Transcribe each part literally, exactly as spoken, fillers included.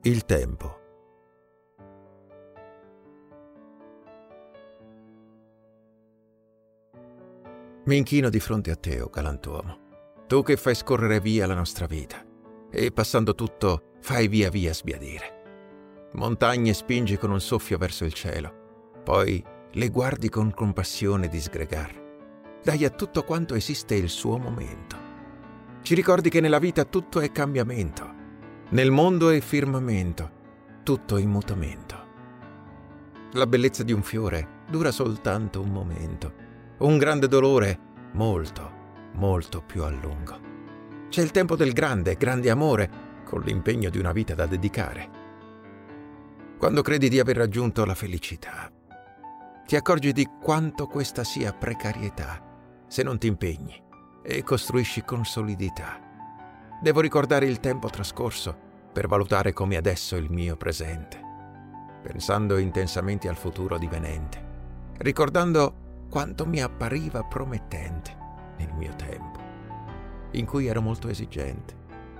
Il tempo. Mi inchino di fronte a te, o galantuomo, tu che fai scorrere via la nostra vita e passando tutto fai via via sbiadire. Montagne spingi con un soffio verso il cielo, poi le guardi con compassione disgregar. Dai a tutto quanto esiste il suo momento. Ci ricordi che nella vita tutto è cambiamento, nel mondo è firmamento, tutto in mutamento. La bellezza di un fiore dura soltanto un momento, un grande dolore molto, molto più a lungo. C'è il tempo del grande, grande amore, con l'impegno di una vita da dedicare. Quando credi di aver raggiunto la felicità, ti accorgi di quanto questa sia precarietà se non ti impegni e costruisci con solidità. Devo ricordare il tempo trascorso per valutare come adesso il mio presente, pensando intensamente al futuro divenente, ricordando quanto mi appariva promettente nel mio tempo, in cui ero molto esigente.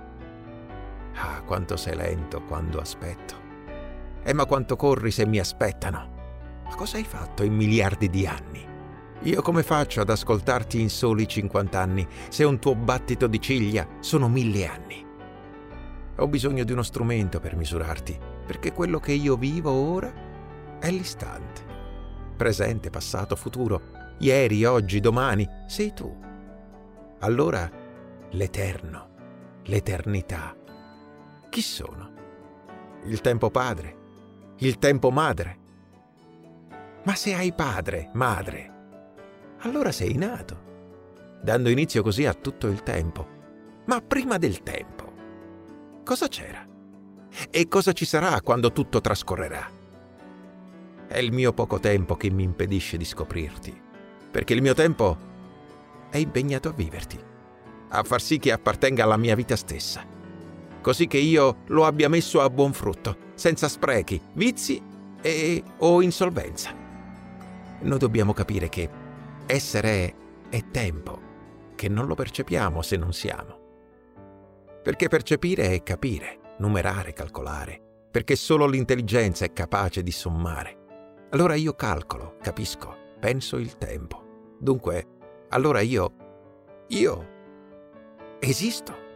Ah, quanto sei lento quando aspetto. E ma quanto corri se mi aspettano. Ma cosa hai fatto in miliardi di anni? Io come faccio ad ascoltarti in soli cinquant'anni se un tuo battito di ciglia sono mille anni? Ho bisogno di uno strumento per misurarti, perché quello che io vivo ora è l'istante. Presente, passato, futuro, ieri, oggi, domani, sei tu. Allora, l'eterno, l'eternità. Chi sono? Il tempo padre? Il tempo madre? Ma se hai padre, madre, allora sei nato, dando inizio così a tutto il tempo. Ma prima del tempo, cosa c'era? E cosa ci sarà quando tutto trascorrerà? È il mio poco tempo che mi impedisce di scoprirti, perché il mio tempo è impegnato a viverti, a far sì che appartenga alla mia vita stessa, così che io lo abbia messo a buon frutto, senza sprechi, vizi e o insolvenza. Noi dobbiamo capire che essere è tempo, che non lo percepiamo se non siamo. Perché percepire è capire, numerare, calcolare, perché solo l'intelligenza è capace di sommare. Allora io calcolo, capisco, penso il tempo. Dunque, allora io, io esisto.